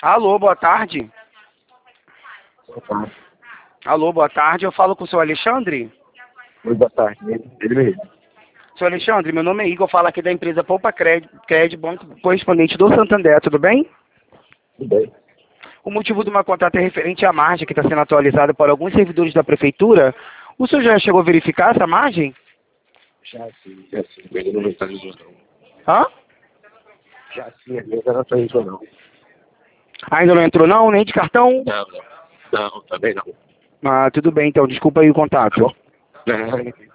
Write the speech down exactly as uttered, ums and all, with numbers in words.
Alô, boa tarde. Boa tarde. Alô, boa tarde. Eu falo com o senhor Alexandre? Oi, boa tarde. Ele mesmo. Senhor Alexandre, meu nome é Igor, eu falo aqui da empresa Poupa Crédito, Crédito Banco Correspondente do Santander, tudo bem? Tudo bem. O motivo do meu contato é referente à margem que está sendo atualizada por alguns servidores da prefeitura. O senhor já chegou a verificar essa margem? Já sim, já sim. Ele não atualizou não. Hã? Já sim, ele não atualizou não. Ainda não entrou não, nem de cartão? Não, não. Não, também não. Ah, tudo bem então, desculpa aí o Tá contato. bom? É,